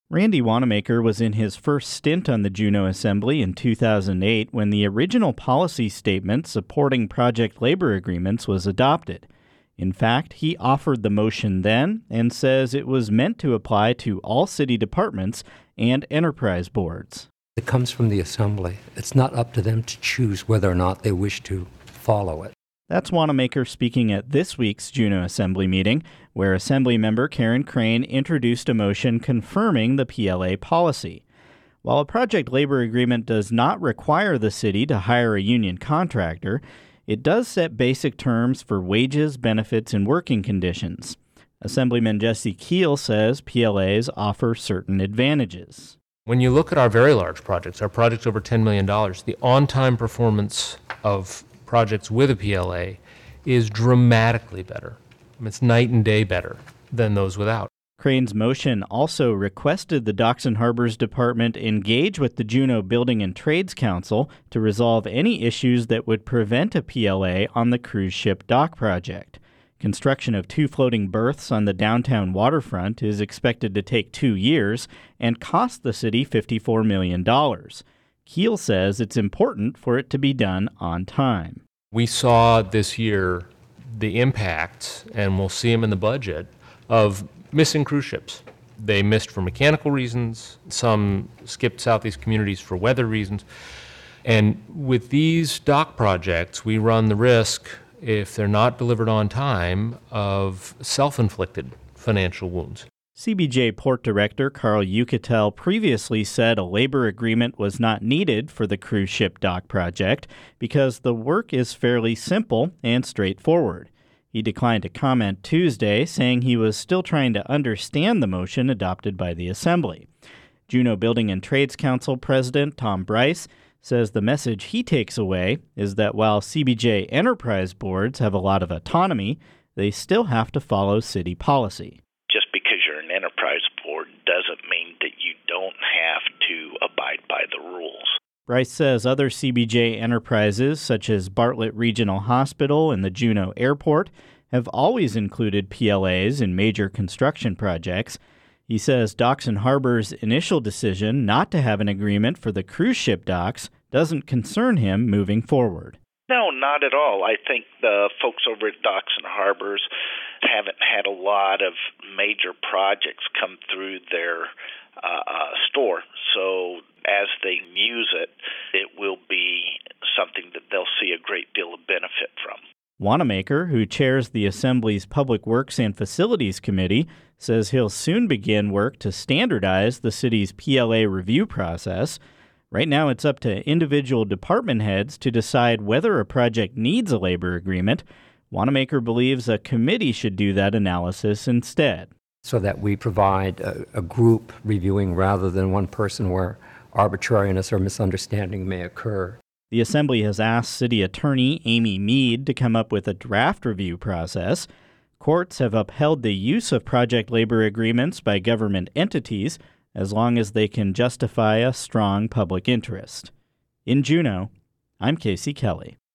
Randy Wanamaker was in his first stint on the Juneau Assembly in 2008 when the original policy statement supporting project labor agreements was adopted. In fact, he offered the motion then and says it was meant to apply to all city departments and enterprise boards. It comes from the Assembly. It's not up to them to choose whether or not they wish to follow it. That's Wanamaker speaking at this week's Juneau Assembly meeting, where Assemblymember Karen Crane introduced a motion confirming the PLA policy. While a project labor agreement does not require the city to hire a union contractor, it does set basic terms for wages, benefits, and working conditions. Assemblyman Jesse Keel says PLAs offer certain advantages. When you look at our very large projects, our projects over $10 million, the on-time performance of projects with a PLA is dramatically better. It's night and day better than those without. Crane's motion also requested the Docks and Harbors Department engage with the Juneau Building and Trades Council to resolve any issues that would prevent a PLA on the cruise ship dock project. Construction of 2 floating berths on the downtown waterfront is expected to take 2 years and cost the city $54 million. Keel says it's important for it to be done on time. We saw this year the impact, and we'll see them in the budget, of missing cruise ships. They missed for mechanical reasons. Some skipped Southeast communities for weather reasons. And with these dock projects, we run the risk, if they're not delivered on time, of self-inflicted financial wounds. CBJ Port Director Carl Yucatel previously said a labor agreement was not needed for the cruise ship dock project because the work is fairly simple and straightforward. He declined to comment Tuesday, saying he was still trying to understand the motion adopted by the Assembly. Juneau Building and Trades Council President Tom Bryce says the message he takes away is that while CBJ enterprise boards have a lot of autonomy, they still have to follow city policy. Just because you're an enterprise board doesn't mean that you don't have to abide by the rules. Bryce says other CBJ enterprises, such as Bartlett Regional Hospital and the Juneau Airport, have always included PLAs in major construction projects. He says Docks and Harbors' initial decision not to have an agreement for the cruise ship docks doesn't concern him moving forward. No, not at all. I think the folks over at Docks and Harbors haven't had a lot of major projects come through their store. So as they use it, it will be something that they'll see a great deal of benefit from. Wanamaker, who chairs the Assembly's Public Works and Facilities Committee, says he'll soon begin work to standardize the city's PLA review process. Right now, it's up to individual department heads to decide whether a project needs a labor agreement. Wanamaker believes a committee should do that analysis instead. So that we provide a group reviewing rather than one person where arbitrariness or misunderstanding may occur. The Assembly has asked City Attorney Amy Mead to come up with a draft review process. Courts have upheld the use of project labor agreements by government entities as long as they can justify a strong public interest. In Juneau, I'm Casey Kelly.